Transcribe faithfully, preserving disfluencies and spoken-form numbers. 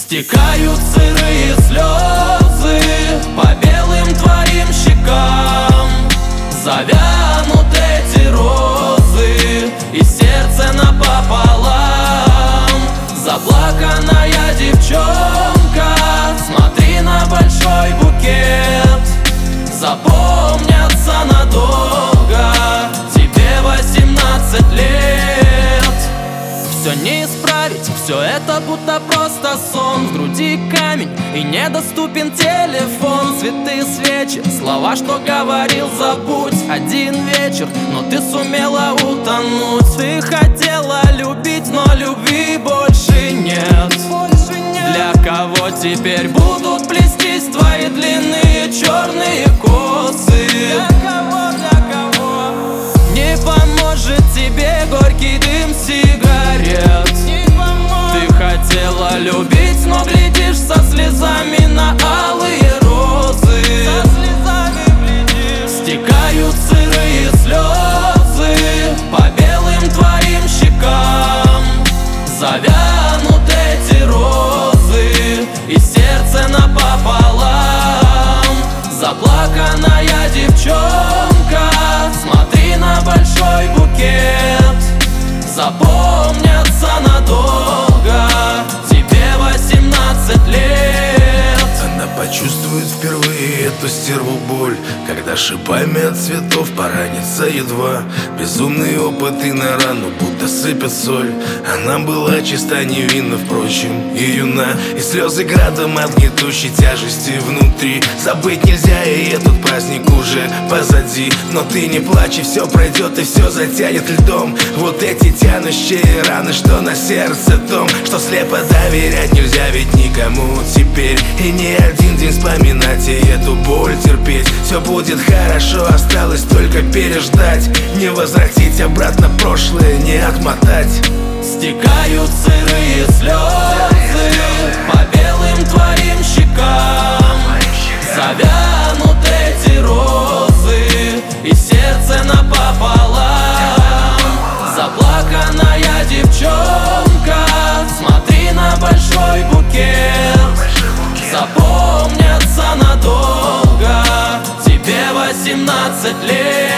Стекают сырые слезы по белым твоим щекам. Завянут эти розы, и сердце напополам. Заплаканная девчонка, смотри на большой букет. Запомнятся надолго, тебе восемнадцать лет. Все не исправить, все это будто просто сон. В груди камень и недоступен телефон. Цветы, свечи, слова, что говорил, забудь. Один вечер, но ты сумела утонуть. Ты хотела любить, но любви больше нет. Для кого теперь будут плестись твои длинные черные косы? Для кого, для кого? Не поможет тебе горький дым сигарет. Ты хотела любить, но глядишь со слезами на алые розы. Стекают сырые слезы по белым твоим щекам. Завянут эти розы, и сердце напополам. Заплаканная девчонка, смотри на большой букет. Запомнятся надолго, тебе восемнадцать лет. Она почувствует впервые эту стерву боль, когда шипами от цветов поранится едва. Безумный опыт и на рану будто сыпят соль. Она была чиста, невинна, впрочем, и юна. И слезы градом от гнетущей тяжести внутри. Забыть нельзя, и этот праздник уже позади. Но ты не плачь, и все пройдет, и все затянет льдом. Вот эти тянущие раны, что на сердце том, что слепо доверять нельзя ведь никому теперь. И не один день вспоминать и эту боль терпеть. Все будет хорошо, осталось только переждать. Не возвратить обратно прошлое, не отмотать. Стекают сырые слезы по белым твоим щекам. Завянут эти розы, и сердце напополам. Заплаканная девчонка, смотри на большой букет. Запомнятся надолго, тебе восемнадцать лет.